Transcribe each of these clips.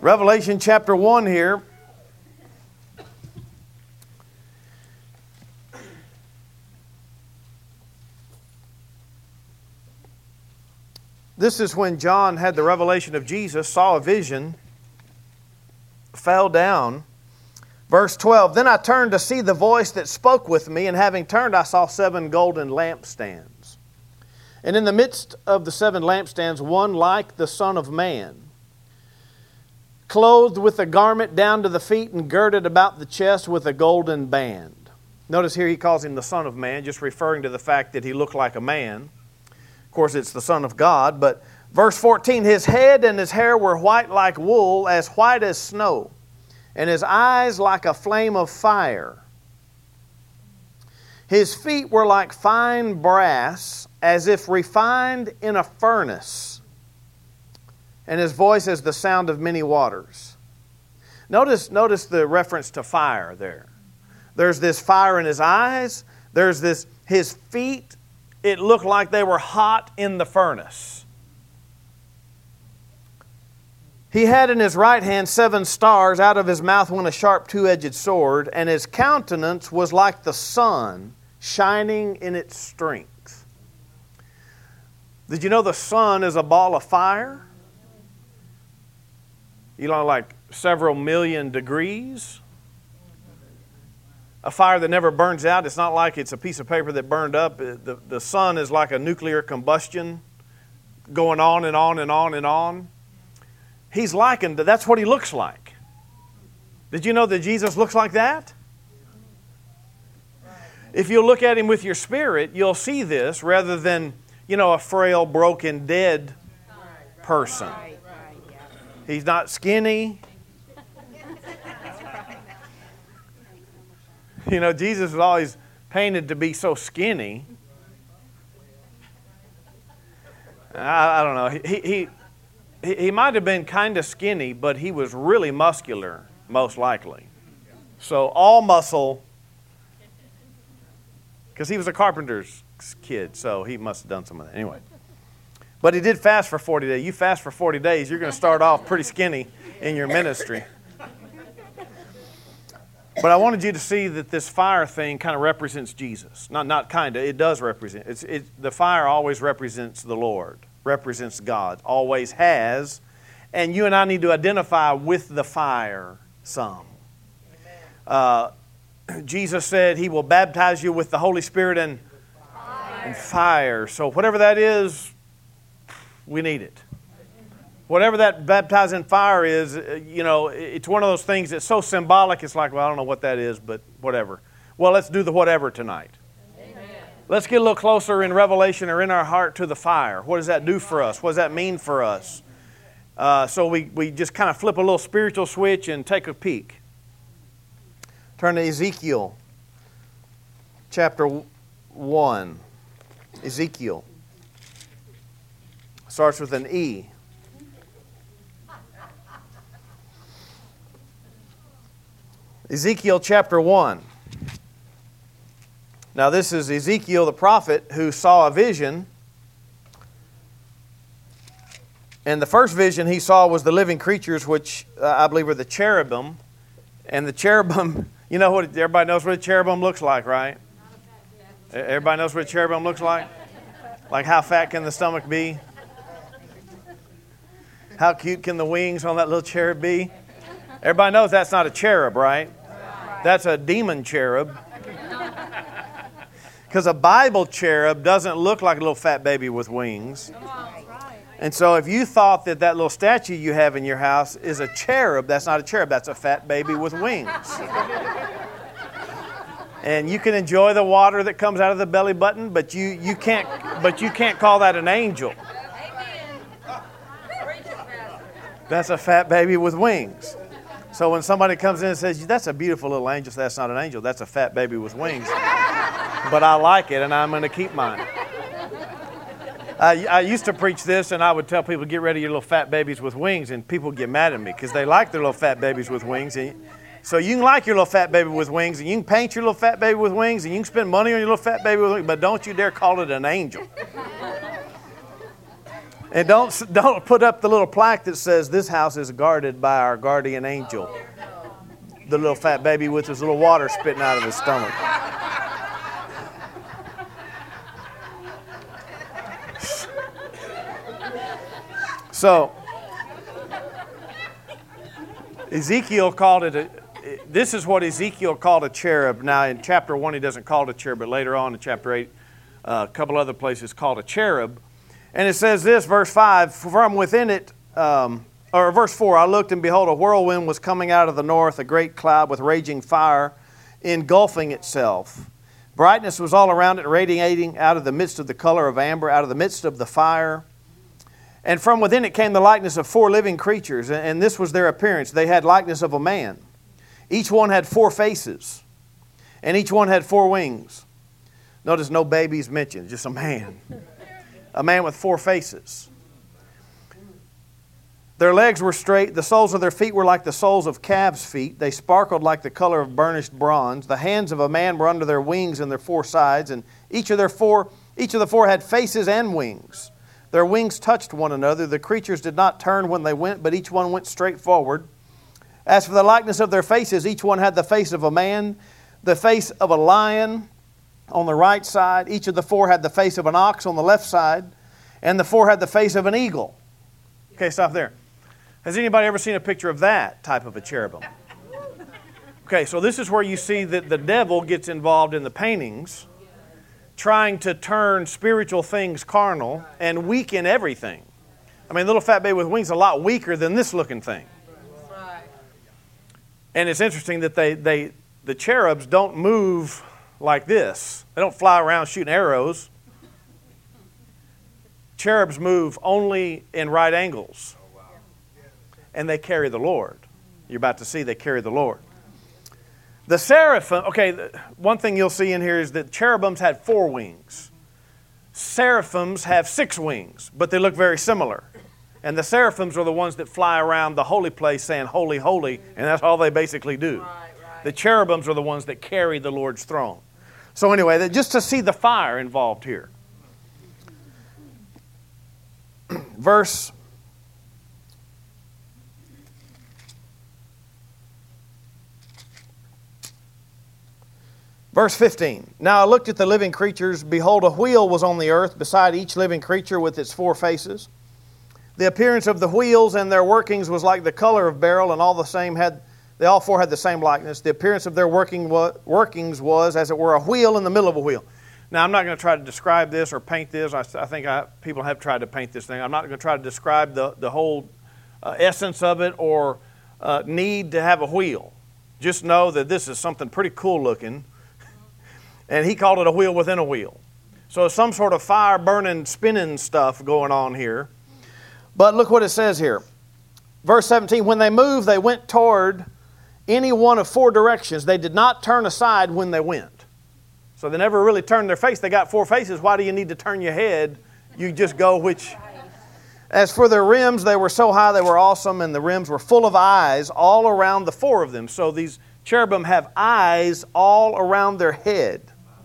Revelation chapter 1 here. This is when John had the revelation of Jesus, saw a vision, fell down. Verse 12, then I turned to see the voice that spoke with me, and having turned I saw 7 golden lampstands. And in the midst of the 7 lampstands, one like the Son of Man, clothed with a garment down to the feet and girded about the chest with a golden band. Notice here he calls him the Son of Man, just referring to the fact that he looked like a man. Of course, it's the Son of God. But verse 14, his head and his hair were white like wool, as white as snow, and his eyes like a flame of fire. His feet were like fine brass, as if refined in a furnace, and his voice as the sound of many waters. Notice the reference to fire there. There's this fire in his eyes. There's this, his feet, it looked like they were hot in the furnace. He had in his right hand 7 stars. Out of his mouth went a sharp 2-edged sword, and his countenance was like the sun shining in its strength. Did you know the sun is a ball of fire? You know, like several million degrees. A fire that never burns out. It's not like it's a piece of paper that burned up. The sun is like a nuclear combustion going on and on and on and on. He's likened to, that's what he looks like. Did you know that Jesus looks like that? If you look at him with your spirit, you'll see this rather than, a frail, broken, dead person. He's not skinny. Jesus was always painted to be so skinny. I don't know. He might have been kind of skinny, but he was really muscular, most likely. So all muscle, because he was a carpenter's kid, so he must have done some of that. Anyway. But he did fast for 40 days. You fast for 40 days, you're going to start off pretty skinny in your ministry. But I wanted you to see that this fire thing kind of represents Jesus. Not kind of, it does represent. The fire always represents the Lord, represents God, always has. And you and I need to identify with the fire some. Jesus said He will baptize you with the Holy Spirit and fire. So whatever that is, we need it. Whatever that baptizing fire is, it's one of those things that's so symbolic, it's like, well, I don't know what that is, but whatever. Well, let's do the whatever tonight. Amen. Let's get a little closer in Revelation or in our heart to the fire. What does that do for us? What does that mean for us? So we just kind of flip a little spiritual switch and take a peek. Turn to Ezekiel chapter 1. Ezekiel. Starts with an E. Ezekiel chapter 1. Now this is Ezekiel the prophet who saw a vision. And the first vision he saw was the living creatures, which I believe are the cherubim. And the cherubim, everybody knows what a cherubim looks like, right? Everybody knows what a cherubim looks like? Like how fat can the stomach be? How cute can the wings on that little cherub be? Everybody knows that's not a cherub, right? That's a demon cherub. Because a Bible cherub doesn't look like a little fat baby with wings. And so if you thought that little statue you have in your house is a cherub, that's not a cherub. That's a fat baby with wings. And you can enjoy the water that comes out of the belly button, but you can't call that an angel. That's a fat baby with wings. So when somebody comes in and says, that's a beautiful little angel, that's not an angel, that's a fat baby with wings. But I like it and I'm going to keep mine. I used to preach this and I would tell people, get rid of your little fat babies with wings, and people get mad at me because they like their little fat babies with wings. So you can like your little fat baby with wings, and you can paint your little fat baby with wings, and you can spend money on your little fat baby with wings, but don't you dare call it an angel. And don't put up the little plaque that says, this house is guarded by our guardian angel. The little fat baby with his little water spitting out of his stomach. So, Ezekiel called it this is what Ezekiel called a cherub. Now, in chapter 1, he doesn't call it a cherub, but later on in chapter 8, a couple other places called a cherub. And it says this, verse 5, from within it, or verse 4, I looked and behold, a whirlwind was coming out of the north, a great cloud with raging fire engulfing itself. Brightness was all around it, radiating out of the midst of the color of amber, out of the midst of the fire. And from within it came the likeness of 4 living creatures, and this was their appearance. They had likeness of a man. Each one had 4 faces, and each one had 4 wings. Notice no babies mentioned, just a man. A man with 4 faces. Their legs were straight. The soles of their feet were like the soles of calves' feet. They sparkled like the color of burnished bronze. The hands of a man were under their wings and their 4 sides, and each of the 4 had faces and wings. Their wings touched one another. The creatures did not turn when they went, but each one went straight forward. As for the likeness of their faces, each one had the face of a man, the face of a lion on the right side. Each of the 4 had the face of an ox on the left side, and the 4 had the face of an eagle. Okay, stop there. Has anybody ever seen a picture of that type of a cherubim? Okay, so this is where you see that the devil gets involved in the paintings, trying to turn spiritual things carnal and weaken everything. I mean, little fat baby with wings is a lot weaker than this looking thing. And it's interesting that the cherubs don't move like this. They don't fly around shooting arrows. Cherubs move only in right angles. And they carry the Lord. You're about to see they carry the Lord. The seraphim, okay, one thing you'll see in here is that cherubims had 4 wings. Seraphims have 6 wings, but they look very similar. And the seraphims are the ones that fly around the holy place saying, holy, holy, and that's all they basically do. Right. The cherubims are the ones that carry the Lord's throne. So anyway, just to see the fire involved here. Verse 15. Now I looked at the living creatures. Behold, a wheel was on the earth beside each living creature with its 4 faces. The appearance of the wheels and their workings was like the color of beryl, and all 4 had the same likeness. The appearance of their workings was, as it were, a wheel in the middle of a wheel. Now, I'm not going to try to describe this or paint this. I think people have tried to paint this thing. I'm not going to try to describe the whole essence of it or need to have a wheel. Just know that this is something pretty cool looking. And he called it a wheel within a wheel. So some sort of fire burning, spinning stuff going on here. But look what it says here. Verse 17, when they moved, they went toward any one of 4 directions. They did not turn aside when they went. So they never really turned their face. They got 4 faces. Why do you need to turn your head? You just go which... As for their rims, they were so high, they were awesome, and the rims were full of eyes all around the 4 of them. So these cherubim have eyes all around their head.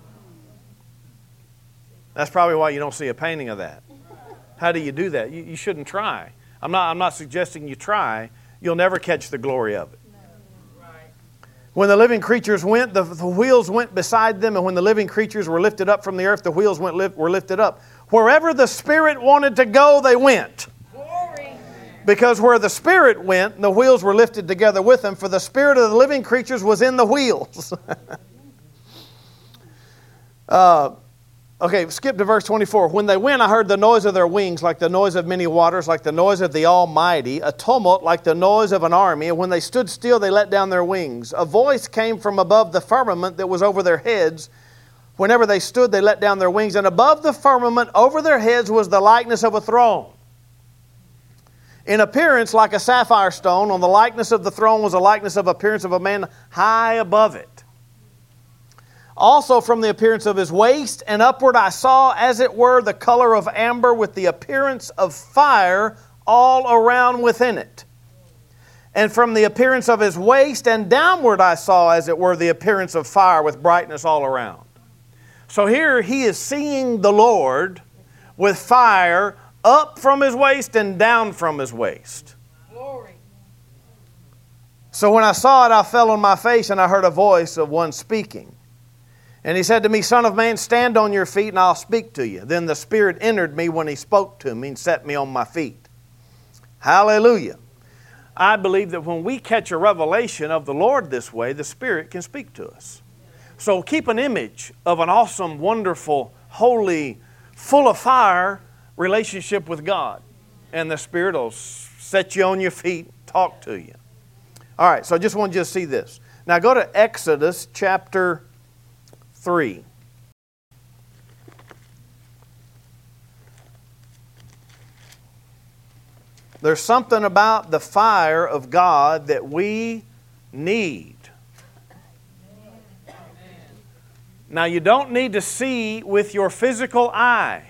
That's probably why you don't see a painting of that. How do you do that? You shouldn't try. I'm not suggesting you try. You'll never catch the glory of it. When the living creatures went, the wheels went beside them, and when the living creatures were lifted up from the earth, the wheels were lifted up. Wherever the Spirit wanted to go, they went. Because where the Spirit went, the wheels were lifted together with them, for the spirit of the living creatures was in the wheels. Okay, skip to verse 24. When they went, I heard the noise of their wings like the noise of many waters, like the noise of the Almighty, a tumult like the noise of an army. And when they stood still, they let down their wings. A voice came from above the firmament that was over their heads. Whenever they stood, they let down their wings. And above the firmament, over their heads, was the likeness of a throne. In appearance like a sapphire stone, on the likeness of the throne was a likeness of appearance of a man high above it. Also from the appearance of his waist and upward I saw, as it were, the color of amber with the appearance of fire all around within it. And from the appearance of his waist and downward I saw, as it were, the appearance of fire with brightness all around. So here he is seeing the Lord with fire up from his waist and down from his waist. Glory. So when I saw it, I fell on my face, and I heard a voice of one speaking. And he said to me, Son of man, stand on your feet, and I'll speak to you. Then the Spirit entered me when he spoke to me and set me on my feet. Hallelujah. I believe that when we catch a revelation of the Lord this way, the Spirit can speak to us. So keep an image of an awesome, wonderful, holy, full of fire relationship with God. And the Spirit will set you on your feet, talk to you. All right, so I just want you to see this. Now go to Exodus chapter 3. There's something about the fire of God that we need. Now, you don't need to see with your physical eye.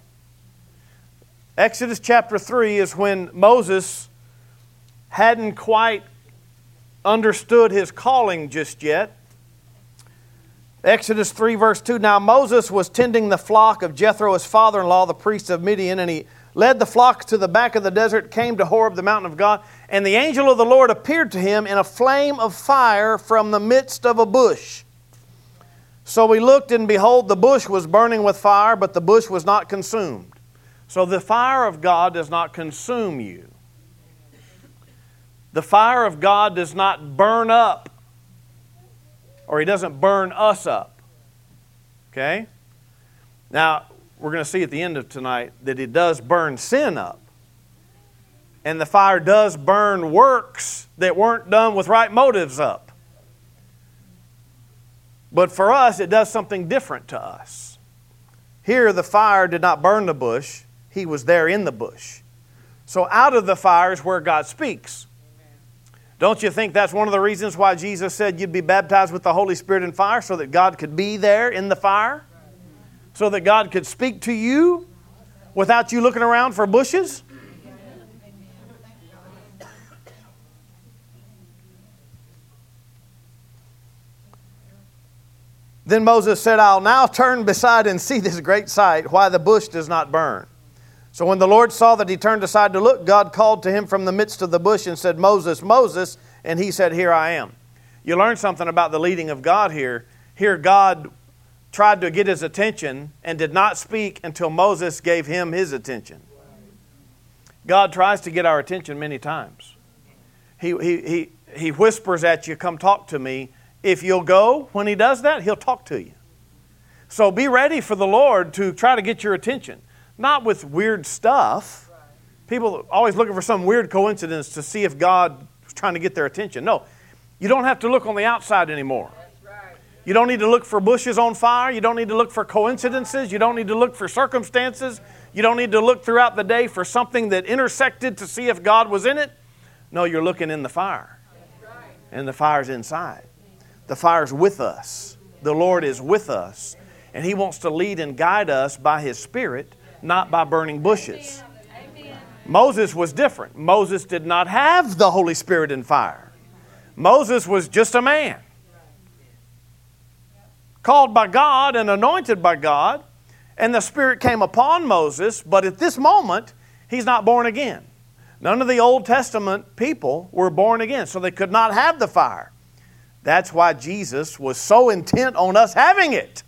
Exodus chapter 3 is when Moses hadn't quite understood his calling just yet. Exodus 3 verse 2, Now Moses was tending the flock of Jethro, his father-in-law, the priest of Midian, and he led the flock to the back of the desert, came to Horeb, the mountain of God, and the angel of the Lord appeared to him in a flame of fire from the midst of a bush. So he looked, and behold, the bush was burning with fire, but the bush was not consumed. So the fire of God does not consume you. The fire of God does not burn up, or He doesn't burn us up. Okay? Now, we're going to see at the end of tonight that it does burn sin up. And the fire does burn works that weren't done with right motives up. But for us, it does something different to us. Here, the fire did not burn the bush. He was there in the bush. So out of the fire is where God speaks. Don't you think that's one of the reasons why Jesus said you'd be baptized with the Holy Spirit and fire, so that God could be there in the fire? So that God could speak to you without you looking around for bushes? Then Moses said, I'll now turn beside and see this great sight, why the bush does not burn. So when the Lord saw that he turned aside to look, God called to him from the midst of the bush and said, Moses, Moses, and he said, Here I am. You learn something about the leading of God here. Here God tried to get his attention and did not speak until Moses gave him his attention. God tries to get our attention many times. He whispers at you, come talk to me. If you'll go, when he does that, he'll talk to you. So be ready for the Lord to try to get your attention. Not with weird stuff. People are always looking for some weird coincidence to see if God is trying to get their attention. No, you don't have to look on the outside anymore. You don't need to look for bushes on fire. You don't need to look for coincidences. You don't need to look for circumstances. You don't need to look throughout the day for something that intersected to see if God was in it. No, you're looking in the fire. And the fire's inside. The fire's with us. The Lord is with us. And He wants to lead and guide us by His Spirit, not by burning bushes. Moses was different. Moses did not have the Holy Spirit and fire. Moses was just a man. Called by God and anointed by God, and the Spirit came upon Moses, but at this moment, he's not born again. None of the Old Testament people were born again, so they could not have the fire. That's why Jesus was so intent on us having it.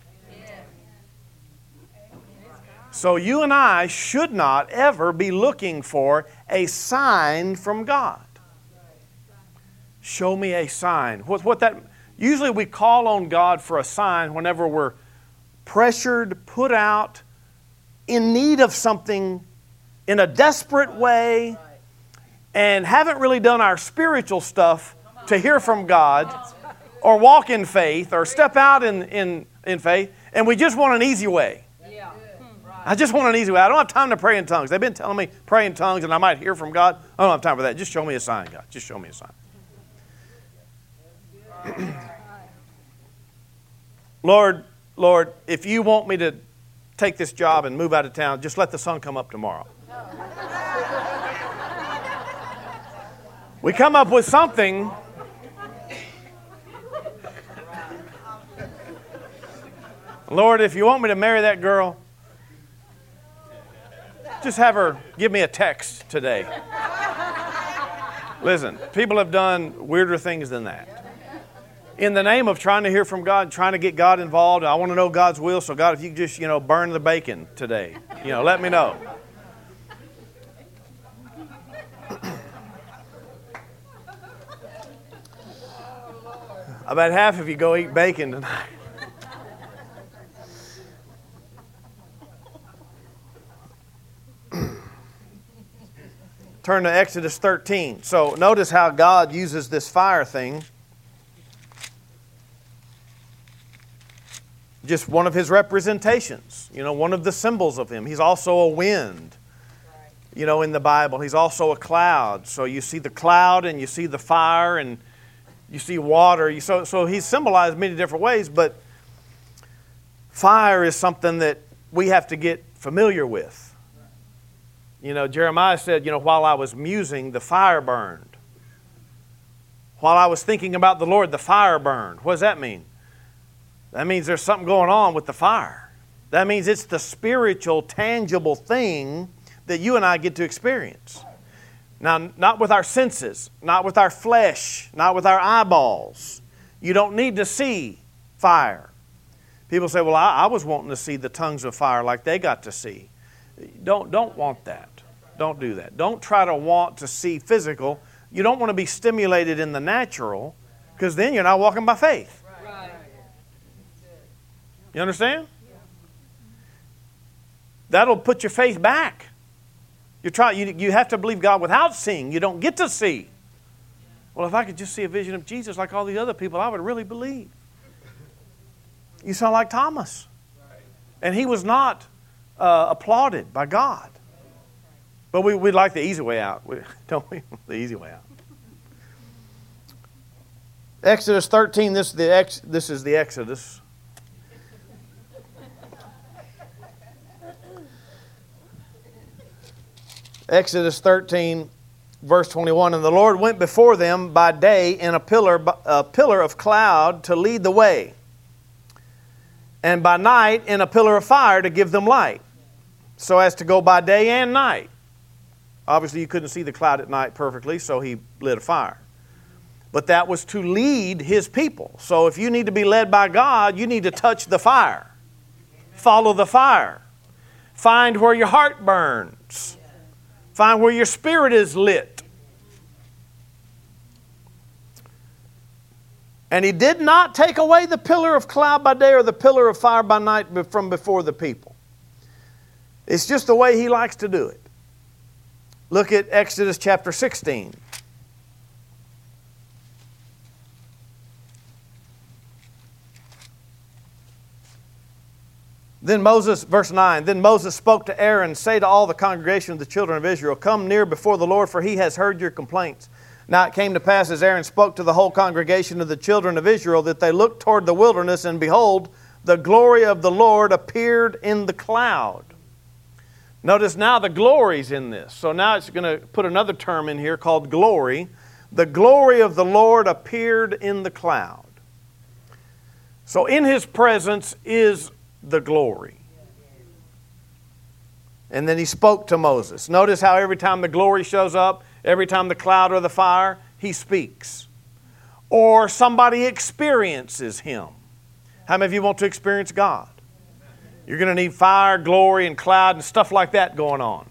So you and I should not ever be looking for a sign from God. Show me a sign. What that? Usually we call on God for a sign whenever we're pressured, put out, in need of something in a desperate way, and haven't really done our spiritual stuff to hear from God or walk in faith or step out in faith, and we just want an easy way. I just want an easy way. I don't have time to pray in tongues. They've been telling me pray in tongues and I might hear from God. I don't have time for that. Just show me a sign, God. Just show me a sign. Lord, if you want me to take this job and move out of town, just let the sun come up tomorrow. We come up with something. Lord, if you want me to marry that girl, Just have her give me a text today. Listen, people have done weirder things than that. In the name of trying to hear from God, trying to get God involved, I want to know God's will. So God, if you could just, burn the bacon today, let me know. About half of you go eat bacon tonight. Turn to Exodus 13. So notice how God uses this fire thing. Just one of his representations, one of the symbols of him. He's also a wind, in the Bible. He's also a cloud. So you see the cloud and you see the fire and you see water. So he's symbolized many different ways, but fire is something that we have to get familiar with. Jeremiah said, while I was musing, the fire burned. While I was thinking about the Lord, the fire burned. What does that mean? That means there's something going on with the fire. That means it's the spiritual, tangible thing that you and I get to experience. Now, not with our senses, not with our flesh, not with our eyeballs. You don't need to see fire. People say, well, I was wanting to see the tongues of fire like they got to see. Don't want that. Don't do that. Don't try to want to see physical. You don't want to be stimulated in the natural, because then you're not walking by faith. You understand? That'll put your faith back. You have to believe God without seeing. You don't get to see. Well, if I could just see a vision of Jesus like all these other people, I would really believe. You sound like Thomas. And he was not applauded by God. But we'd like the easy way out, don't we? The easy way out. Exodus 13, this is the Exodus. Exodus 13, verse 21, and the Lord went before them by day in a pillar of cloud to lead the way, and by night in a pillar of fire to give them light, so as to go by day and night. Obviously, you couldn't see the cloud at night perfectly, so he lit a fire. But that was to lead his people. So if you need to be led by God, you need to touch the fire. Follow the fire. Find where your heart burns. Find where your spirit is lit. And he did not take away the pillar of cloud by day or the pillar of fire by night from before the people. It's just the way he likes to do it. Look at Exodus chapter 16. Then Moses, verse 9, then Moses spoke to Aaron, say to all the congregation of the children of Israel, come near before the Lord, for he has heard your complaints. Now it came to pass, as Aaron spoke to the whole congregation of the children of Israel, that they looked toward the wilderness, and behold, the glory of the Lord appeared in the cloud. Notice now the glory's in this. So now it's going to put another term in here called glory. The glory of the Lord appeared in the cloud. So in his presence is the glory. And then he spoke to Moses. Notice how every time the glory shows up, every time the cloud or the fire, he speaks. Or somebody experiences him. How many of you want to experience God? You're going to need fire, glory, and cloud and stuff like that going on.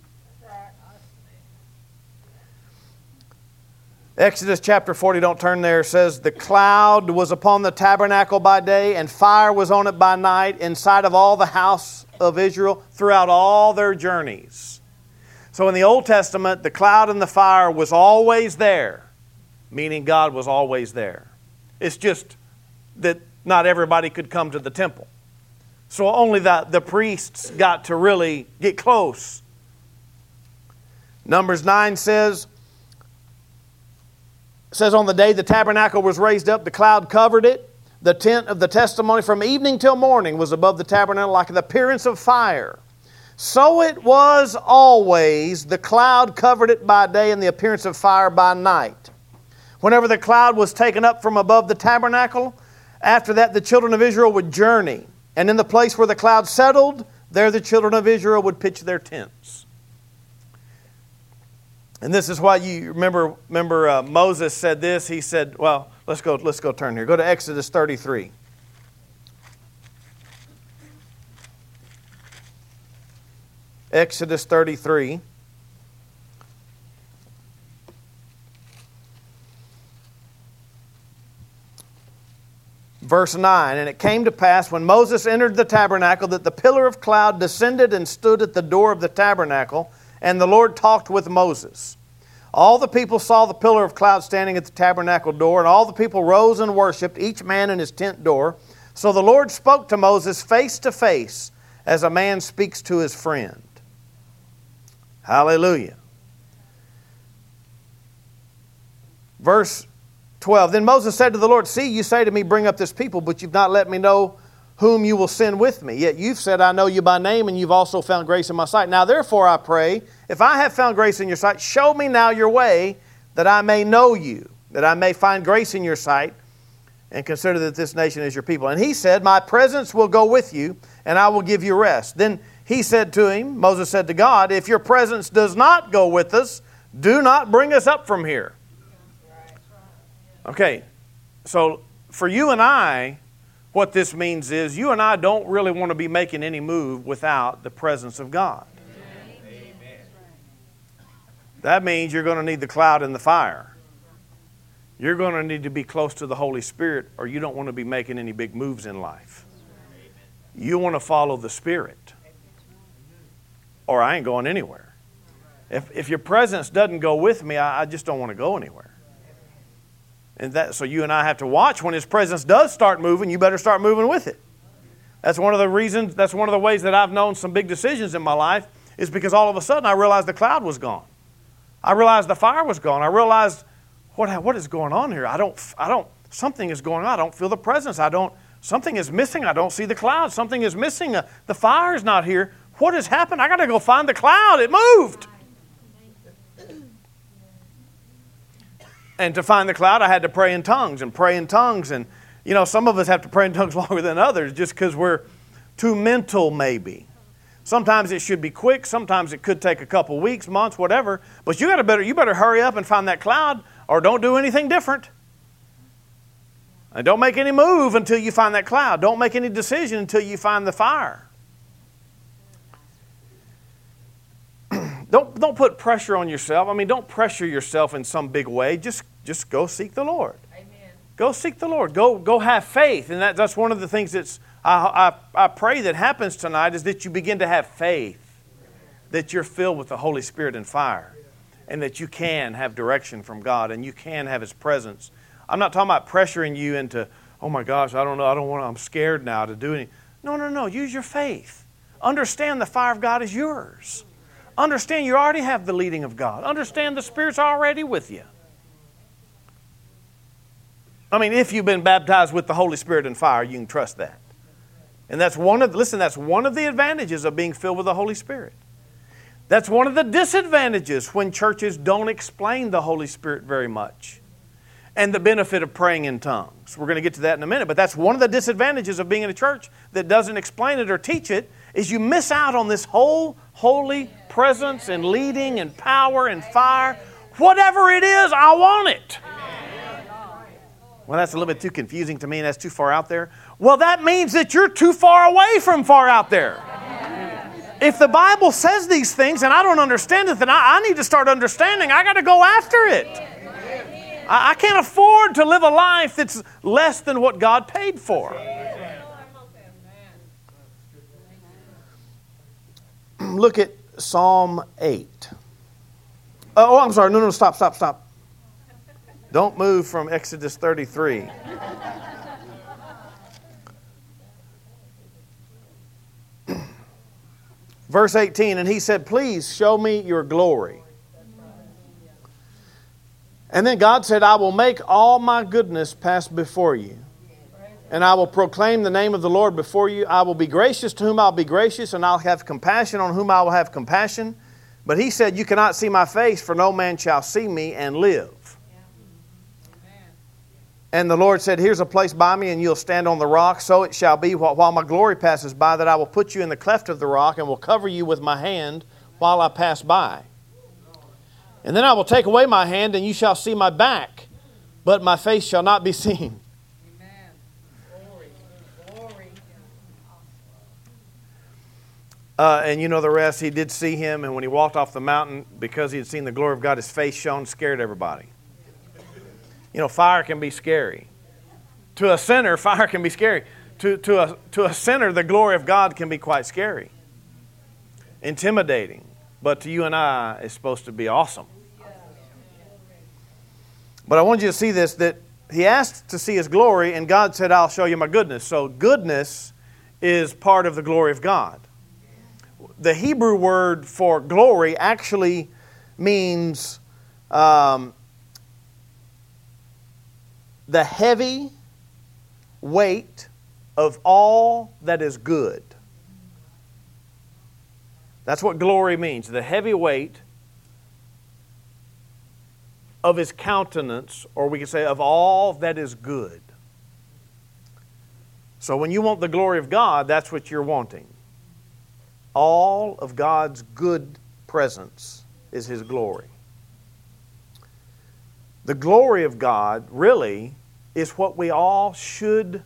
Exodus chapter 40, don't turn there, says, the cloud was upon the tabernacle by day, and fire was on it by night, inside of all the house of Israel, throughout all their journeys. So in the Old Testament, the cloud and the fire was always there, meaning God was always there. It's just that not everybody could come to the temple. So only the priests got to really get close. Numbers 9 says on the day the tabernacle was raised up, the cloud covered it. The tent of the testimony from evening till morning was above the tabernacle like the appearance of fire. So it was always, the cloud covered it by day and the appearance of fire by night. Whenever the cloud was taken up from above the tabernacle, after that the children of Israel would journey. And in the place where the cloud settled, there the children of Israel would pitch their tents. And this is why you remember Moses said this. He said, well, let's go turn here. Go to Exodus 33. Exodus 33. Verse 9, and it came to pass when Moses entered the tabernacle that the pillar of cloud descended and stood at the door of the tabernacle, and the Lord talked with Moses. All the people saw the pillar of cloud standing at the tabernacle door, and all the people rose and worshipped, each man in his tent door. So the Lord spoke to Moses face to face, as a man speaks to his friend. Hallelujah. Verse 12, then Moses said to the Lord, see, you say to me, bring up this people, but you've not let me know whom you will send with me. Yet you've said, I know you by name, and you've also found grace in my sight. Now therefore I pray, if I have found grace in your sight, show me now your way, that I may know you, that I may find grace in your sight, and consider that this nation is your people. And he said, my presence will go with you, and I will give you rest. Then he said to him, Moses said to God, if your presence does not go with us, do not bring us up from here. Okay, so for you and I, what this means is you and I don't really want to be making any move without the presence of God. Amen. That means you're going to need the cloud and the fire. You're going to need to be close to the Holy Spirit, or you don't want to be making any big moves in life. You want to follow the Spirit, or I ain't going anywhere. If your presence doesn't go with me, I just don't want to go anywhere. And so you and I have to watch when His presence does start moving. You better start moving with it. That's one of the reasons. That's one of the ways that I've known some big decisions in my life is because all of a sudden I realized the cloud was gone. I realized the fire was gone. I realized what is going on here. I don't. Something is going on. I don't feel the presence. Something is missing. I don't see the cloud. Something is missing. The fire is not here. What has happened? I got to go find the cloud. It moved. And to find the cloud, I had to pray in tongues. And, you know, some of us have to pray in tongues longer than others just because we're too mental maybe. Sometimes it should be quick. Sometimes it could take a couple weeks, months, whatever. But you better hurry up and find that cloud, or don't do anything different. And don't make any move until you find that cloud. Don't make any decision until you find the fire. Don't put pressure on yourself. I mean, don't pressure yourself in some big way. Just go seek the Lord. Amen. Go seek the Lord. Go have faith. And that's one of the things that's I pray that happens tonight is that you begin to have faith, that you're filled with the Holy Spirit and fire, and that you can have direction from God and you can have His presence. I'm not talking about pressuring you into, oh my gosh, I don't know, I'm scared now to do anything. No. Use your faith. Understand the fire of God is yours. Understand you already have the leading of God. Understand the Spirit's already with you. I mean, if you've been baptized with the Holy Spirit and fire, you can trust that. And that's one of the advantages of being filled with the Holy Spirit. That's one of the disadvantages when churches don't explain the Holy Spirit very much and the benefit of praying in tongues. We're going to get to that in a minute, but that's one of the disadvantages of being in a church that doesn't explain it or teach it, is you miss out on this whole holy presence and leading and power and fire. Whatever it is, I want it. Well, that's a little bit too confusing to me, and that's too far out there. Well, that means that you're too far away from far out there. If the Bible says these things and I don't understand it, then I need to start understanding. I got to go after it. I can't afford to live a life that's less than what God paid for. Look at Psalm 8. Oh, I'm sorry. No, stop. Don't move from Exodus 33. Verse 18, and he said, please show me your glory. And then God said, I will make all my goodness pass before you. And I will proclaim the name of the Lord before you. I will be gracious to whom I'll be gracious, and I'll have compassion on whom I will have compassion. But he said, you cannot see my face, for no man shall see me and live. And the Lord said, here's a place by me, and you'll stand on the rock. So it shall be while my glory passes by, that I will put you in the cleft of the rock and will cover you with my hand while I pass by. And then I will take away my hand, and you shall see my back, but my face shall not be seen. Amen. Glory. Glory. And you know the rest. He did see him, and when he walked off the mountain, because he had seen the glory of God, his face shone, scared everybody. You know, fire can be scary. To a sinner, fire can be scary. To a sinner, the glory of God can be quite scary, intimidating. But to you and I, it's supposed to be awesome. But I want you to see this, that he asked to see his glory, and God said, I'll show you my goodness. So goodness is part of the glory of God. The Hebrew word for glory actually means the heavy weight of all that is good. That's what glory means, the heavy weight of His countenance, or we could say of all that is good. So when you want the glory of God, that's what you're wanting. All of God's good presence is His glory. The glory of God really is what we all should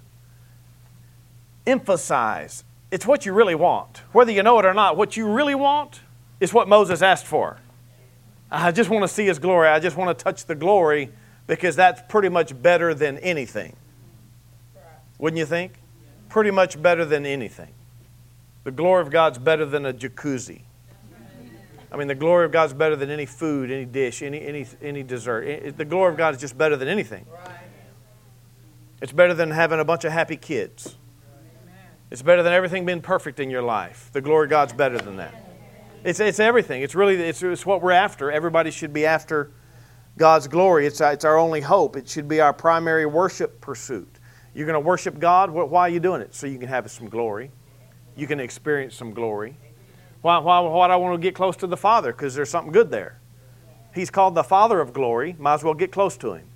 emphasize. It's what you really want. Whether you know it or not, what you really want is what Moses asked for. I just want to see His glory. I just want to touch the glory because that's pretty much better than anything. Wouldn't you think? Pretty much better than anything. The glory of God's better than a jacuzzi. I mean, the glory of God's better than any food, any dish, any dessert. The glory of God is just better than anything. It's better than having a bunch of happy kids. It's better than everything being perfect in your life. The glory of God's better than that. It's everything. It's really it's what we're after. Everybody should be after God's glory. It's our only hope. It should be our primary worship pursuit. You're going to worship God. Why are you doing it? So you can have some glory. You can experience some glory. Why do I want to get close to the Father? Because there's something good there. He's called the Father of glory. Might as well get close to Him.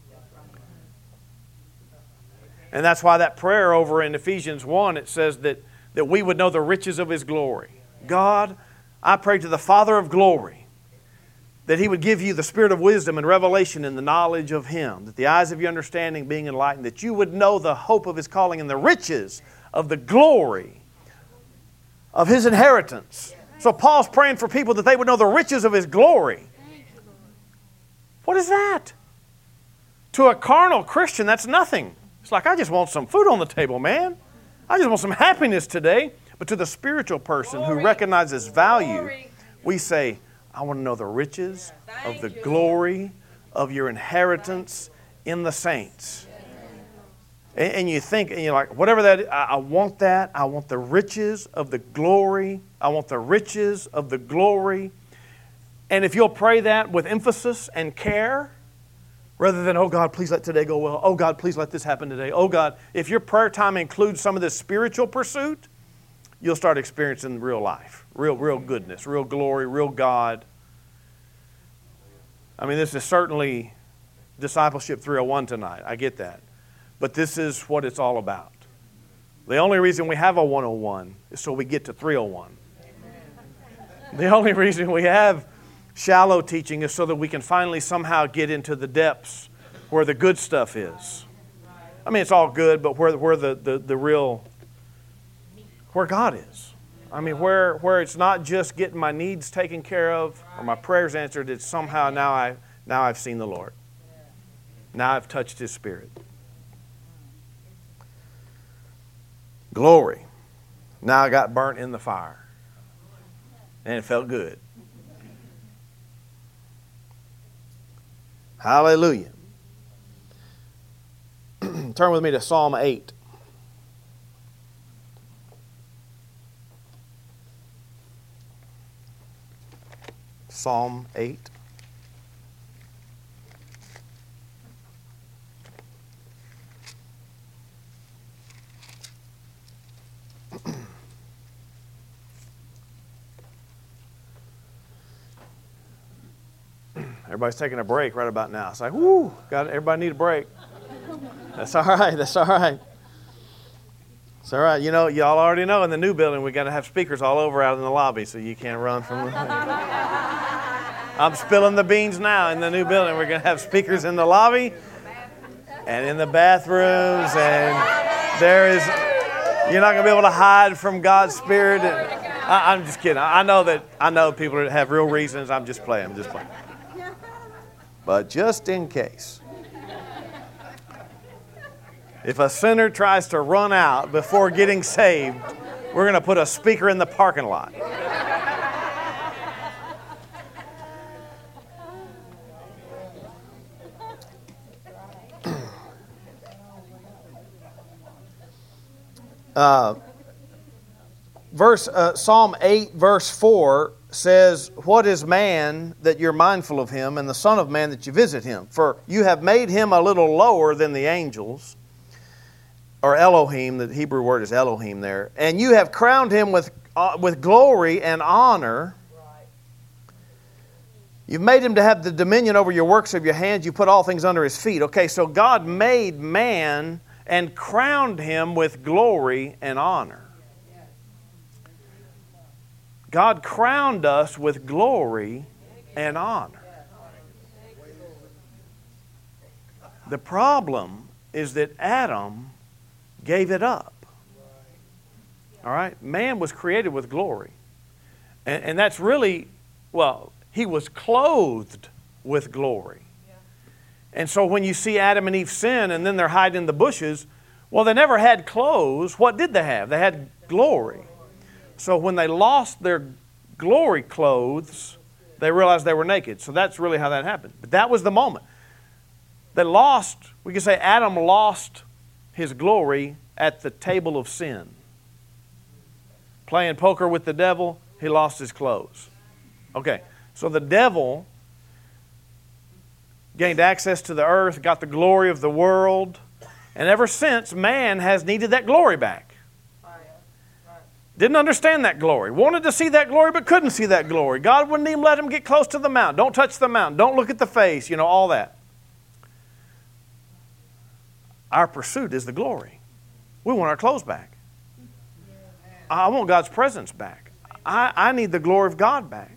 And that's why that prayer over in Ephesians 1, it says that we would know the riches of His glory. God, I pray to the Father of glory that He would give you the spirit of wisdom and revelation and the knowledge of Him, that the eyes of your understanding being enlightened, that you would know the hope of His calling and the riches of the glory of His inheritance. So Paul's praying for people that they would know the riches of His glory. What is that? To a carnal Christian, that's nothing. It's like, I just want some food on the table, man. I just want some happiness today. But to the spiritual person who recognizes value, we say, I want to know the riches of the glory of your inheritance in the saints. And you think, and you're like, whatever that is, I want that. I want the riches of the glory. I want the riches of the glory. And if you'll pray that with emphasis and care, rather than, oh God, please let today go well. Oh God, please let this happen today. Oh God, if your prayer time includes some of this spiritual pursuit, you'll start experiencing real life, real goodness, real glory, real God. I mean, this is certainly Discipleship 301 tonight. I get that. But this is what it's all about. The only reason we have a 101 is so we get to 301. The only reason we have shallow teaching is so that we can finally somehow get into the depths where the good stuff is. I mean, it's all good, but where the real, where God is. I mean, where it's not just getting my needs taken care of or my prayers answered. It's somehow now I've seen the Lord. Now I've touched His Spirit. Glory. Now I got burnt in the fire. And it felt good. Hallelujah. Turn with me to Psalm 8. Psalm 8. Everybody's taking a break right about now. It's like, whoo, everybody need a break. That's all right. That's all right. It's all right. You know, y'all already know in the new building we got to have speakers all over out in the lobby so you can't run from the I'm spilling the beans now in the new building. We're going to have speakers in the lobby and in the bathrooms. And you're not going to be able to hide from God's Spirit. I'm just kidding. I know people that have real reasons. I'm just playing. But just in case, if a sinner tries to run out before getting saved, we're going to put a speaker in the parking lot. Psalm 8, verse 4 says, "What is man that you're mindful of him, and the Son of Man that you visit him? For you have made him a little lower than the angels," or Elohim, the Hebrew word is Elohim there, "and you have crowned him with glory and honor. You've made him to have the dominion over your works of your hands. You put all things under his feet." Okay, so God made man and crowned him with glory and honor. God crowned us with glory and honor. The problem is that Adam gave it up. All right? Man was created with glory. And that's really, he was clothed with glory. And so when you see Adam and Eve sin and then they're hiding in the bushes, they never had clothes. What did they have? They had glory. So when they lost their glory clothes, they realized they were naked. So that's really how that happened. But that was the moment. We could say Adam lost his glory at the table of sin. Playing poker with the devil, he lost his clothes. Okay, so the devil gained access to the earth, got the glory of the world, and ever since, man has needed that glory back. Didn't understand that glory. Wanted to see that glory, but couldn't see that glory. God wouldn't even let him get close to the mountain. Don't touch the mountain. Don't look at the face. All that. Our pursuit is the glory. We want our clothes back. I want God's presence back. I need the glory of God back.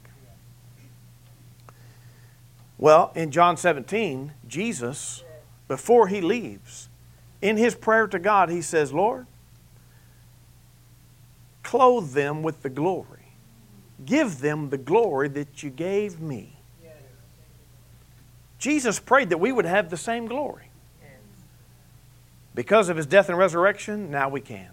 Well, in John 17, Jesus, before he leaves, in his prayer to God, he says, "Lord, clothe them with the glory. Give them the glory that you gave me." Jesus prayed that we would have the same glory. Because of his death and resurrection, now we can.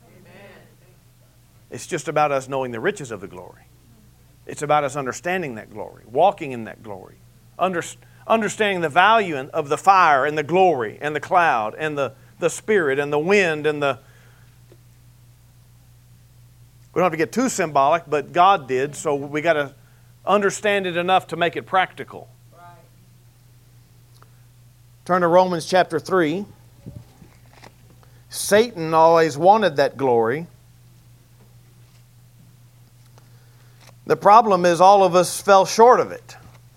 It's just about us knowing the riches of the glory. It's about us understanding that glory, walking in that glory, understanding the value of the fire and the glory and the cloud and the spirit and the wind and the... We don't have to get too symbolic, but God did, so we got to understand it enough to make it practical. Right. Turn to Romans chapter 3. Satan always wanted that glory. The problem is all of us fell short of it.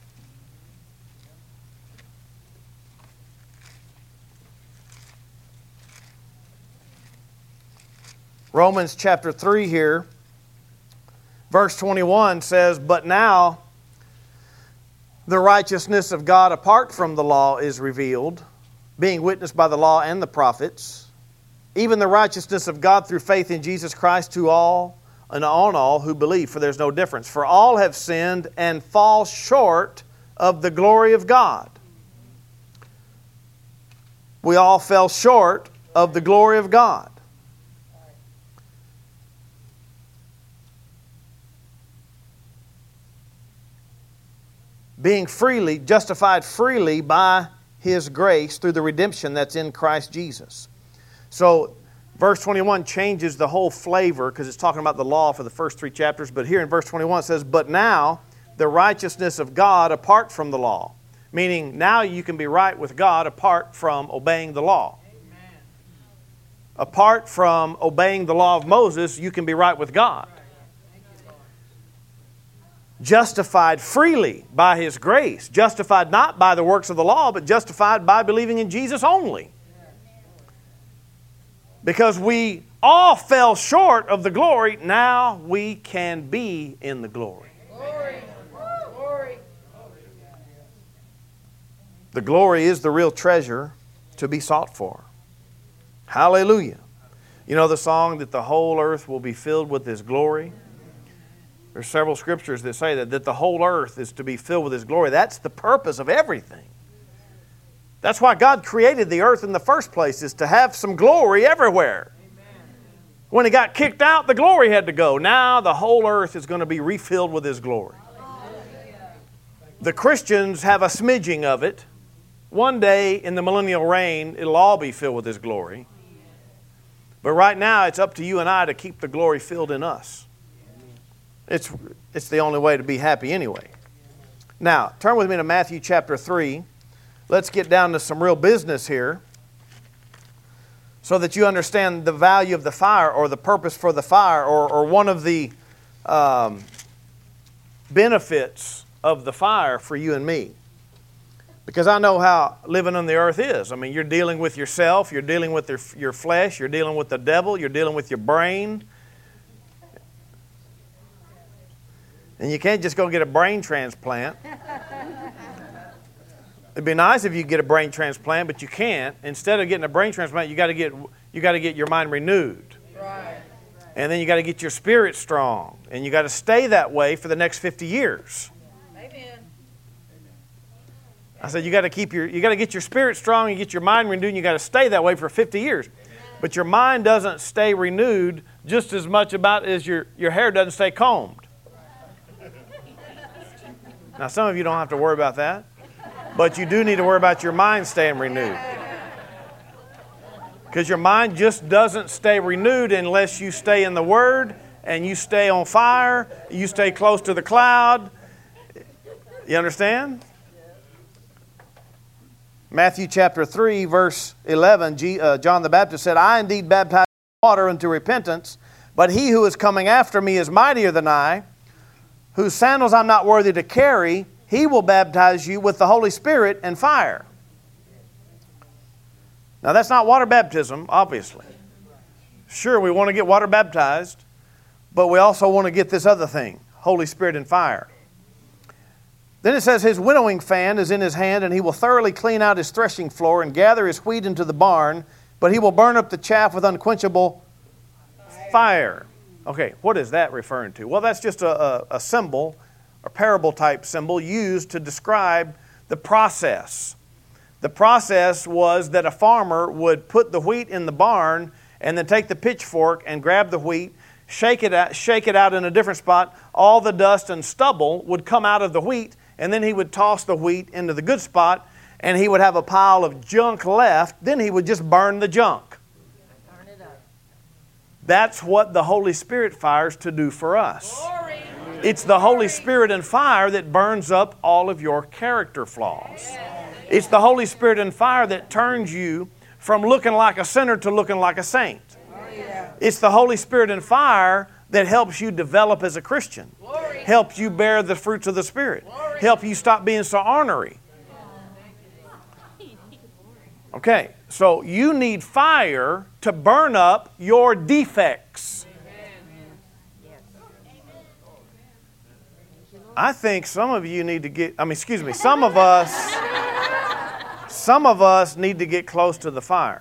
Romans chapter 3 here, verse 21 says, "But now the righteousness of God apart from the law is revealed, being witnessed by the law and the prophets, even the righteousness of God through faith in Jesus Christ to all and on all who believe, for there's no difference. For all have sinned and fall short of the glory of God." We all fell short of the glory of God. Being justified freely by his grace through the redemption that's in Christ Jesus. So verse 21 changes the whole flavor because it's talking about the law for the first 3 chapters. But here in verse 21 it says, "But now the righteousness of God apart from the law." Meaning now you can be right with God apart from obeying the law. Amen. Apart from obeying the law of Moses, you can be right with God. Justified freely by his grace. Justified not by the works of the law, but justified by believing in Jesus only. Because we all fell short of the glory, now we can be in the glory. Glory. Glory. The glory is the real treasure to be sought for. Hallelujah. You know the song that the whole earth will be filled with His glory? There's several scriptures that say that the whole earth is to be filled with His glory. That's the purpose of everything. That's why God created the earth in the first place, is to have some glory everywhere. When He got kicked out, the glory had to go. Now the whole earth is going to be refilled with His glory. The Christians have a smidging of it. One day in the millennial reign, it'll all be filled with His glory. But right now, it's up to you and I to keep the glory filled in us. It's the only way to be happy anyway. Now, turn with me to Matthew chapter 3. Let's get down to some real business here so that you understand the value of the fire, or the purpose for the fire, or one of the benefits of the fire for you and me. Because I know how living on the earth is. I mean, you're dealing with yourself, you're dealing with your flesh, you're dealing with the devil, you're dealing with your brain. And you can't just go get a brain transplant. It'd be nice if you could get a brain transplant, but you can't. Instead of getting a brain transplant, you got to get your mind renewed. Right. And then you got to get your spirit strong, and you got to stay that way for the next 50 years. Amen. I said you got to get your spirit strong and get your mind renewed, and you got to stay that way for 50 years. But your mind doesn't stay renewed just as much as your hair doesn't stay combed. Now, some of you don't have to worry about that, but you do need to worry about your mind staying renewed. Because your mind just doesn't stay renewed unless you stay in the Word and you stay on fire, you stay close to the cloud. You understand? Matthew chapter 3, verse 11, John the Baptist said, I indeed baptize with water unto repentance, but He who is coming after me is mightier than I, whose sandals I'm not worthy to carry. He will baptize you with the Holy Spirit and fire. Now that's not water baptism, obviously. Sure, we want to get water baptized, but we also want to get this other thing, Holy Spirit and fire. Then it says, His winnowing fan is in His hand, and He will thoroughly clean out His threshing floor and gather His wheat into the barn, but He will burn up the chaff with unquenchable fire. Okay, what is that referring to? Well, that's just a symbol, a parable type symbol used to describe the process. The process was that a farmer would put the wheat in the barn and then take the pitchfork and grab the wheat, shake it out in a different spot. All the dust and stubble would come out of the wheat, and then he would toss the wheat into the good spot, and he would have a pile of junk left. Then he would just burn the junk. That's what the Holy Spirit fire is to do for us. Glory. It's the Holy Spirit and fire that burns up all of your character flaws. It's the Holy Spirit and fire that turns you from looking like a sinner to looking like a saint. It's the Holy Spirit and fire that helps you develop as a Christian. Helps you bear the fruits of the Spirit. Help you stop being so ornery. Okay, so you need fire to burn up your defects. I think some of you need to some of us need to get close to the fire.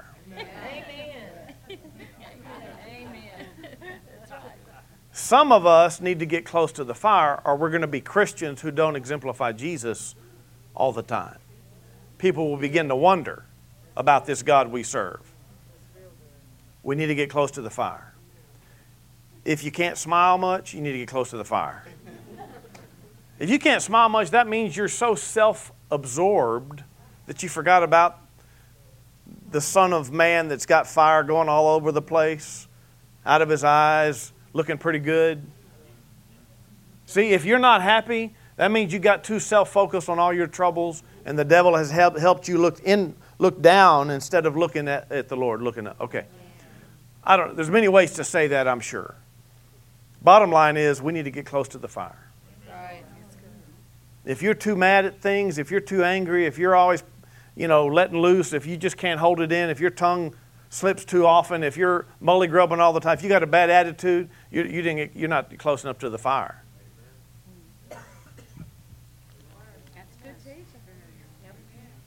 Some of us need to get close to the fire, or we're going to be Christians who don't exemplify Jesus all the time. People will begin to wonder about this God we serve. We need to get close to the fire. If you can't smile much, you need to get close to the fire. If you can't smile much, that means you're so self-absorbed that you forgot about the Son of Man that's got fire going all over the place, out of His eyes, looking pretty good. See, if you're not happy, that means you got too self-focused on all your troubles, and the devil has helped you look down instead of looking at the Lord, looking up. Okay. There's many ways to say that, I'm sure. Bottom line is, we need to get close to the fire. Right. If you're too mad at things, if you're too angry, if you're always, letting loose, if you just can't hold it in, if your tongue slips too often, if you're mully grubbing all the time, if you got a bad attitude, you're not close enough to the fire. That's good teaching.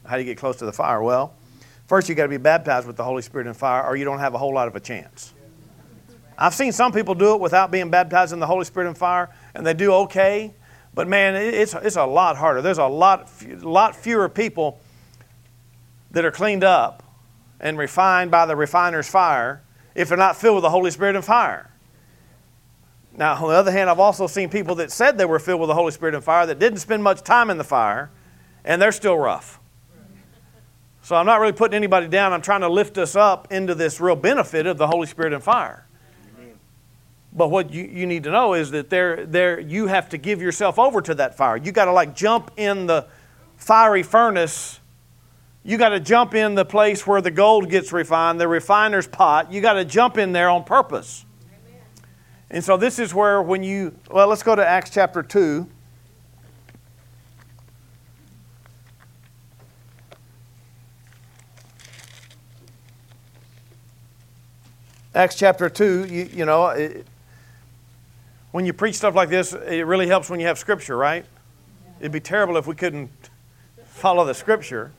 How do you get close to the fire? Well, first you got to be baptized with the Holy Spirit and fire, or you don't have a whole lot of a chance. I've seen some people do it without being baptized in the Holy Spirit and fire, and they do okay. But man, it's a lot harder. There's a lot fewer people that are cleaned up and refined by the refiner's fire if they're not filled with the Holy Spirit and fire. Now, on the other hand, I've also seen people that said they were filled with the Holy Spirit and fire that didn't spend much time in the fire, and they're still rough. So I'm not really putting anybody down. I'm trying to lift us up into this real benefit of the Holy Spirit and fire. But what you need to know is that you have to give yourself over to that fire. You got to like jump in the fiery furnace. You got to jump in the place where the gold gets refined, the refiner's pot. You got to jump in there on purpose. Amen. And so this is where let's go to Acts chapter 2. Acts chapter 2, when you preach stuff like this, it really helps when you have Scripture, right? It'd be terrible if we couldn't follow the Scripture.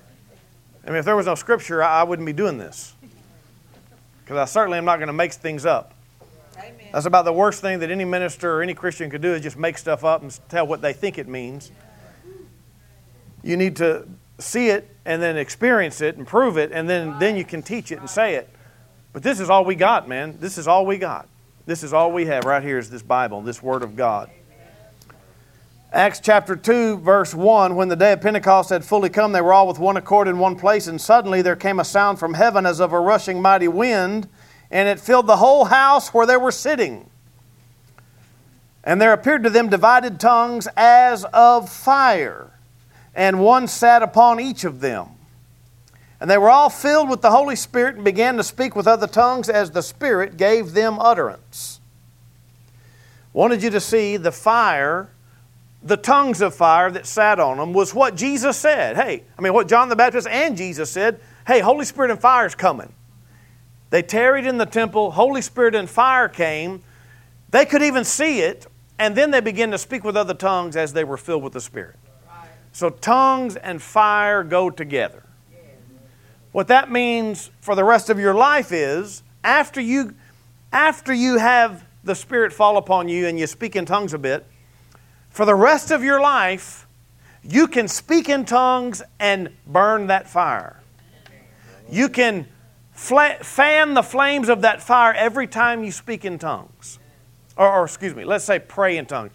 I mean, if there was no Scripture, I wouldn't be doing this. Because I certainly am not going to make things up. Amen. That's about the worst thing that any minister or any Christian could do, is just make stuff up and tell what they think it means. You need to see it and then experience it and prove it, and then you can teach it and say it. But this is all we got, man. This is all we got. This is all we have right here is this Bible, this Word of God. Acts chapter 2, verse 1, when the day of Pentecost had fully come, they were all with one accord in one place, and suddenly there came a sound from heaven as of a rushing mighty wind, and it filled the whole house where they were sitting. And there appeared to them divided tongues as of fire, and one sat upon each of them. And they were all filled with the Holy Spirit and began to speak with other tongues as the Spirit gave them utterance. Wanted you to see the fire, the tongues of fire that sat on them was what Jesus said. What John the Baptist and Jesus said, hey, Holy Spirit and fire is coming. They tarried in the temple, Holy Spirit and fire came. They could even see it, and then they began to speak with other tongues as they were filled with the Spirit. So tongues and fire go together. What that means for the rest of your life is, after you have the Spirit fall upon you and you speak in tongues a bit, for the rest of your life, you can speak in tongues and burn that fire. You can fan the flames of that fire every time you speak in tongues. Let's say pray in tongues.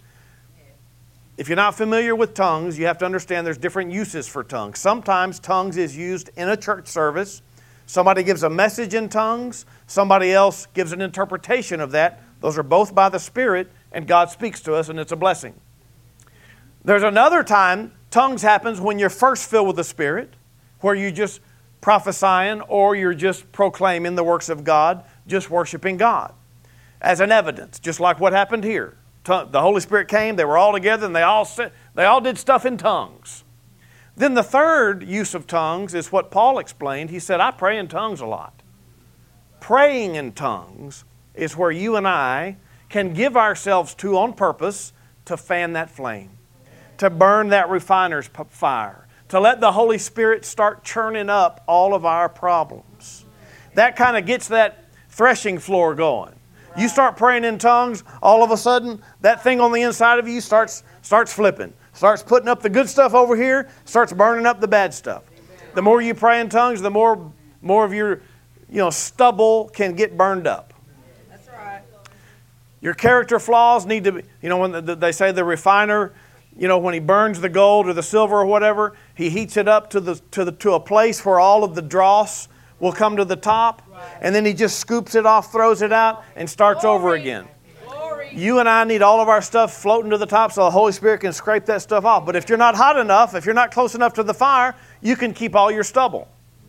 If you're not familiar with tongues, you have to understand there's different uses for tongues. Sometimes tongues is used in a church service. Somebody gives a message in tongues. Somebody else gives an interpretation of that. Those are both by the Spirit, and God speaks to us, and it's a blessing. There's another time tongues happens when you're first filled with the Spirit, where you're just prophesying or you're just proclaiming the works of God, just worshiping God as an evidence, just like what happened here. The Holy Spirit came, they were all together, and they all did stuff in tongues. Then the third use of tongues is what Paul explained. He said, I pray in tongues a lot. Praying in tongues is where you and I can give ourselves to on purpose to fan that flame, to burn that refiner's fire, to let the Holy Spirit start churning up all of our problems. That kind of gets that threshing floor going. You start praying in tongues, all of a sudden, that thing on the inside of you starts flipping. Starts putting up the good stuff over here, starts burning up the bad stuff. The more you pray in tongues, the more of your stubble can get burned up. That's right. Your character flaws need to be, when they say the refiner, when he burns the gold or the silver or whatever, he heats it up to a place where all of the dross will come to the top, and then he just scoops it off, throws it out, and starts over again. You and I need all of our stuff floating to the top so the Holy Spirit can scrape that stuff off. But if you're not hot enough, if you're not close enough to the fire, you can keep all your stubble.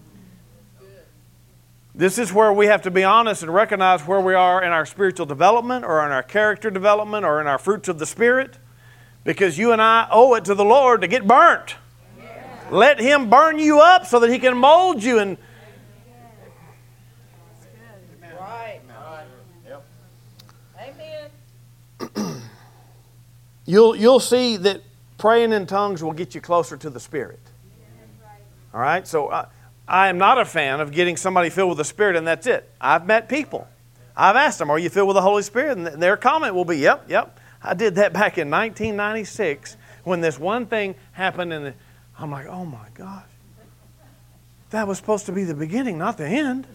This is where we have to be honest and recognize where we are in our spiritual development or in our character development or in our fruits of the Spirit, because you and I owe it to the Lord to get burnt. Let Him burn you up so that He can mold you and You'll see that praying in tongues will get you closer to the Spirit. All right? So I am not a fan of getting somebody filled with the Spirit and that's it. I've met people. I've asked them, are you filled with the Holy Spirit? And their comment will be, yep. I did that back in 1996 when this one thing happened and I'm like, oh my gosh. That was supposed to be the beginning, not the end.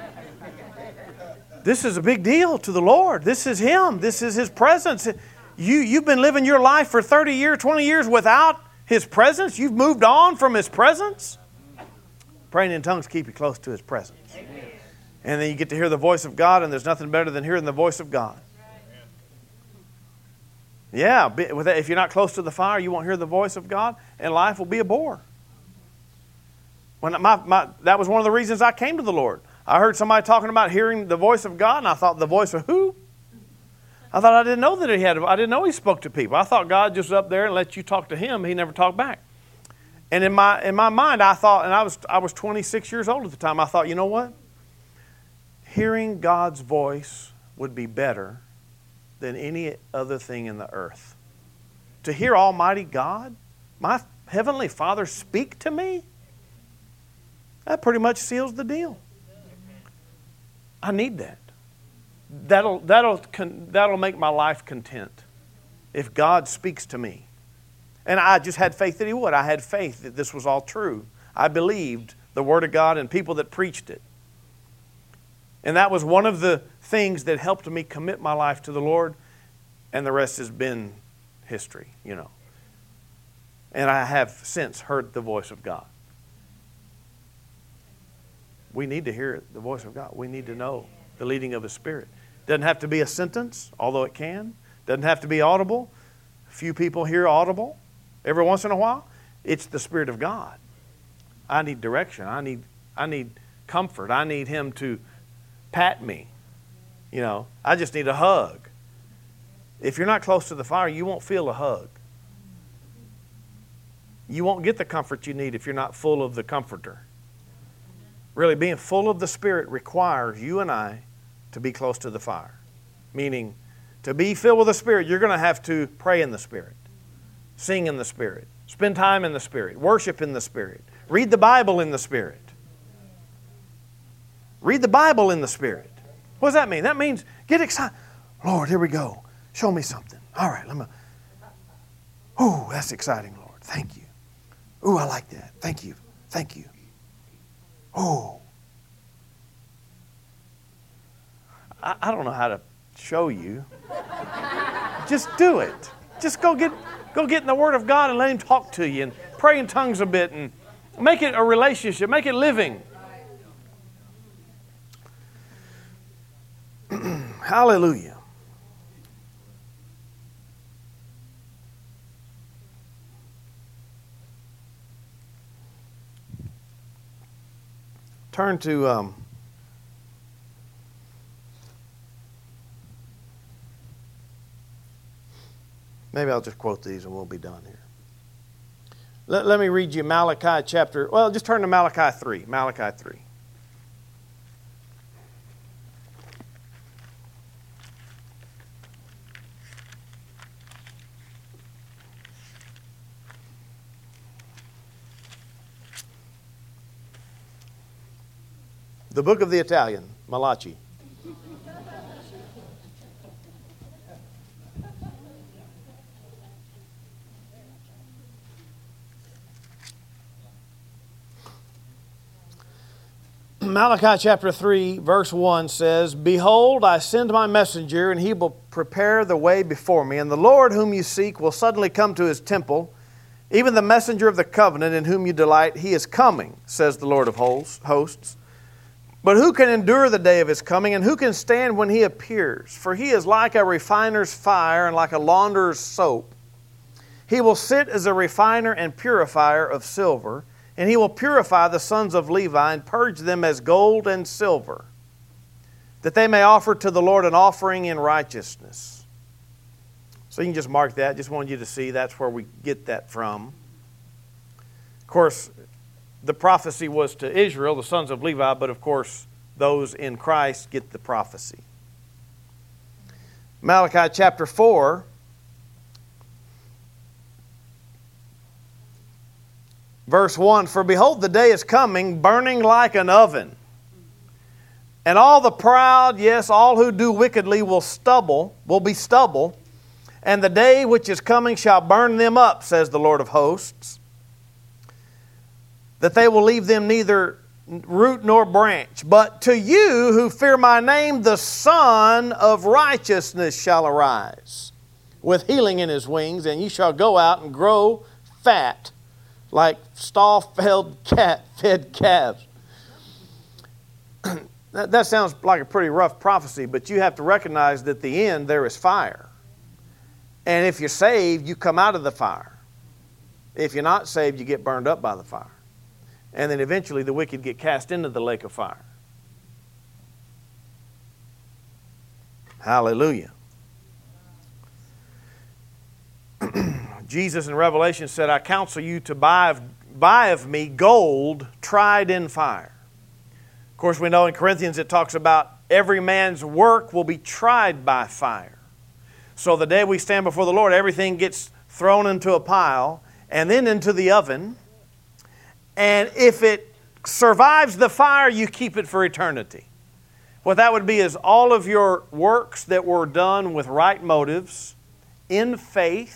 This is a big deal to the Lord. This is Him. This is His presence. You've been living your life for 30 years, 20 years without His presence. You've moved on from His presence. Praying in tongues keep you close to His presence. And then you get to hear the voice of God, and there's nothing better than hearing the voice of God. Yeah, if you're not close to the fire, you won't hear the voice of God, and life will be a bore. That was one of the reasons I came to the Lord. I heard somebody talking about hearing the voice of God, and I thought, the voice of who? I thought I didn't know that I didn't know He spoke to people. I thought God just was up there and let you talk to Him. He never talked back. And in my mind, I thought, and I was 26 years old at the time, I thought, you know what? Hearing God's voice would be better than any other thing in the earth. To hear Almighty God, my Heavenly Father, speak to me, that pretty much seals the deal. I need that. That'll make my life content if God speaks to me. And I just had faith that He would. I had faith that this was all true. I believed the Word of God and people that preached it. And that was one of the things that helped me commit my life to the Lord. And the rest has been history, you know. And I have since heard the voice of God. We need to hear the voice of God. We need to know the leading of His Spirit. Doesn't have to be a sentence, although it can. Doesn't have to be audible. Few people hear audible. Every once in a while, it's the Spirit of God. I need direction. I need comfort. I need Him to pat me. You know, I just need a hug. If you're not close to the fire, you won't feel a hug. You won't get the comfort you need if you're not full of the Comforter. Really, being full of the Spirit requires you and I to be close to the fire. Meaning, to be filled with the Spirit, you're going to have to pray in the Spirit, sing in the Spirit, spend time in the Spirit, worship in the Spirit, read the Bible in the Spirit. Read the Bible in the Spirit. What does that mean? That means get excited. Lord, here we go. Show me something. All right, that's exciting, Lord. Thank you. Ooh, I like that. Thank you. Thank you. Oh. I don't know how to show you. Just do it. Just go get in the Word of God and let Him talk to you and pray in tongues a bit and make it a relationship. Make it living. Hallelujah. Turn to maybe I'll just quote these and we'll be done here. Let me read you Malachi chapter. Well, just turn to Malachi 3. Malachi 3. The book of the Italian, Malachi. Malachi chapter 3, verse 1 says, Behold, I send my messenger, and he will prepare the way before me. And the Lord whom you seek will suddenly come to His temple. Even the messenger of the covenant in whom you delight, He is coming, says the Lord of hosts. But who can endure the day of His coming, and who can stand when He appears? For He is like a refiner's fire and like a launderer's soap. He will sit as a refiner and purifier of silver, and He will purify the sons of Levi and purge them as gold and silver, that they may offer to the Lord an offering in righteousness. So you can just mark that. Just wanted you to see that's where we get that from. Of course, the prophecy was to Israel, the sons of Levi, but of course, those in Christ get the prophecy. Malachi chapter 4, Verse 1, for behold, the day is coming, burning like an oven. And all the proud, yes, all who do wickedly will be stubble. And the day which is coming shall burn them up, says the Lord of hosts, that they will leave them neither root nor branch. But to you who fear my name, the Son of Righteousness shall arise, with healing in his wings, and ye shall go out and grow fat, like stall-fed calves. That sounds like a pretty rough prophecy, but you have to recognize that at the end there is fire. And if you're saved, you come out of the fire. If you're not saved, you get burned up by the fire. And then eventually the wicked get cast into the lake of fire. Hallelujah. Jesus in Revelation said, I counsel you to buy of me gold tried in fire. Of course, we know in Corinthians it talks about every man's work will be tried by fire. So the day we stand before the Lord, everything gets thrown into a pile and then into the oven. And if it survives the fire, you keep it for eternity. What that would be is all of your works that were done with right motives, in faith,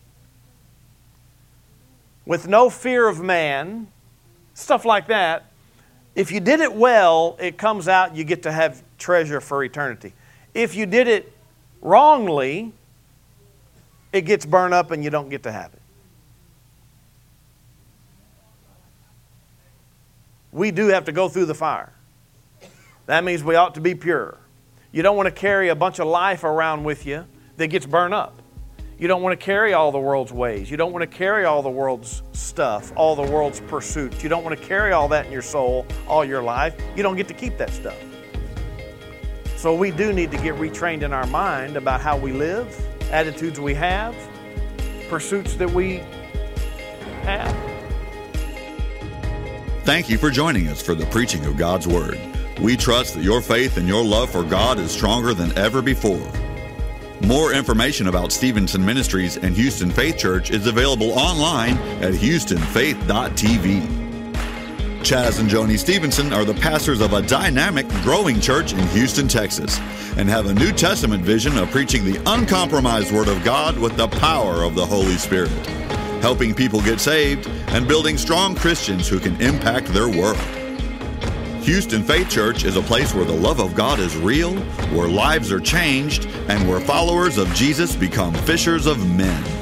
with no fear of man, stuff like that. If you did it well, it comes out, you get to have treasure for eternity. If you did it wrongly, it gets burned up and you don't get to have it. We do have to go through the fire. That means we ought to be pure. You don't want to carry a bunch of life around with you that gets burned up. You don't want to carry all the world's ways. You don't want to carry all the world's stuff, all the world's pursuits. You don't want to carry all that in your soul all your life. You don't get to keep that stuff. So we do need to get retrained in our mind about how we live, attitudes we have, pursuits that we have. Thank you for joining us for the preaching of God's Word. We trust that your faith and your love for God is stronger than ever before. More information about Stevenson Ministries and Houston Faith Church is available online at houstonfaith.tv. Chaz and Joni Stevenson are the pastors of a dynamic, growing church in Houston, Texas, and have a New Testament vision of preaching the uncompromised Word of God with the power of the Holy Spirit, helping people get saved and building strong Christians who can impact their world. Houston Faith Church is a place where the love of God is real, where lives are changed, and where followers of Jesus become fishers of men.